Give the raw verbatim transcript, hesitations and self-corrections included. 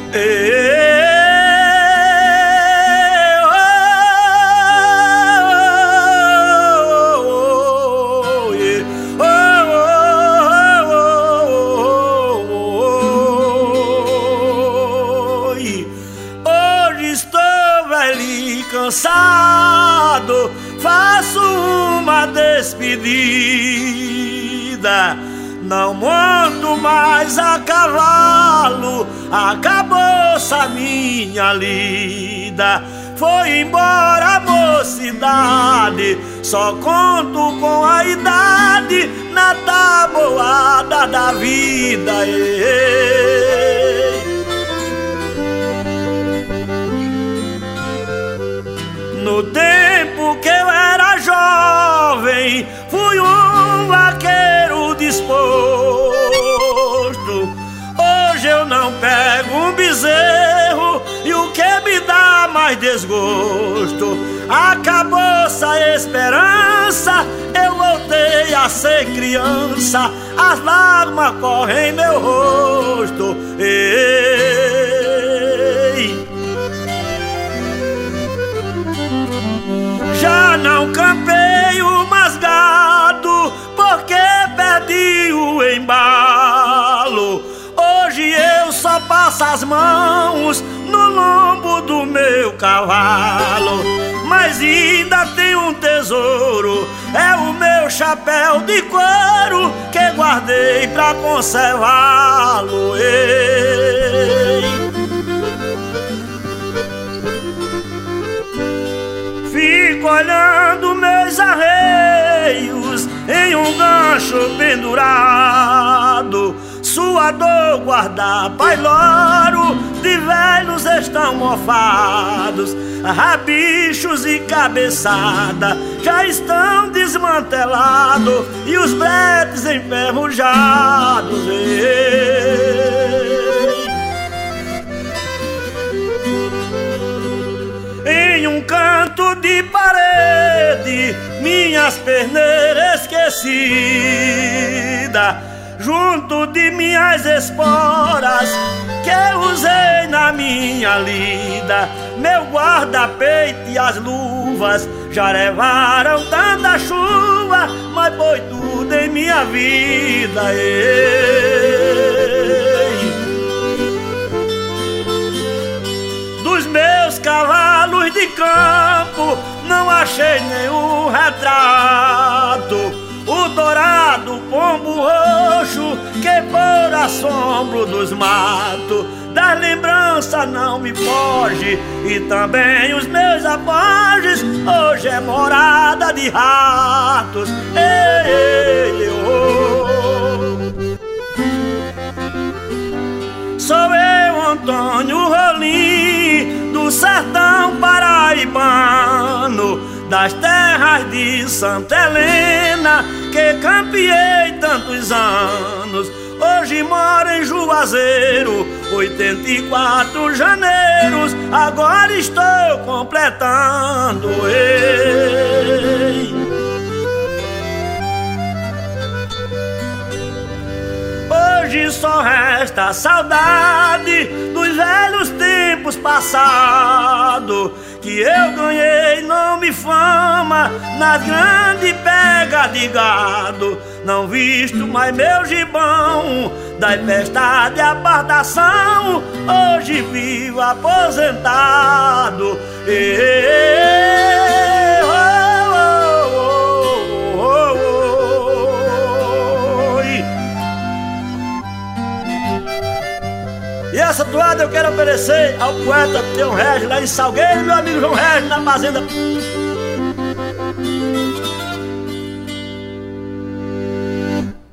Cansado, faço uma despedida. Não monto mais a cavalo, acabou-se a minha lida. Foi embora a mocidade, só conto com a idade na tabuada da vida. Ei. No tempo que eu era jovem, fui um vaqueiro disposto. Hoje eu não pego um bezerro, e o que me dá mais desgosto? Acabou-se a esperança, eu voltei a ser criança. As lágrimas correm em meu rosto. Ei. Já não campeio mais gado, porque perdi o embalo. Hoje eu só passo as mãos no lombo do meu cavalo. Mas ainda tem um tesouro, é o meu chapéu de couro, que guardei pra conservá-lo. Ei. Fico olhando meus arreios em um gancho pendurado. Sua dor guarda pai loro, de velhos estão mofados. Rabichos e cabeçada já estão desmantelados, e os bretes enferrujados. Em um canto de parede, minhas perneiras esquecidas, junto de minhas esporas que eu usei na minha lida. Meu guarda-peito e as luvas já levaram tanta chuva, mas foi tudo em minha vida. Ei. Dos meus cavalos de campo não achei nenhum retrato. O dourado, o pombo roxo, que por assombro dos matos, das lembranças não me foge, e também os meus apoges, hoje é morada de ratos. Ei, ei, oh. Sou eu, Antônio Rolim, do sertão paraibano, das terras de Santa Helena, que campeei tantos anos. Hoje moro em Juazeiro, oitenta e quatro janeiros, agora estou completando. Ei. Hoje só resta saudade dos velhos tempos passados, que eu ganhei nome e fama nas grandes pegas de gado. Não visto mais meu gibão das festas de apartação, hoje vivo aposentado. Ei, oh, oh, oh, oh, oh. E essa toada eu quero oferecer ao poeta João Regis, lá em Salgueiro, meu amigo João Regis, na fazenda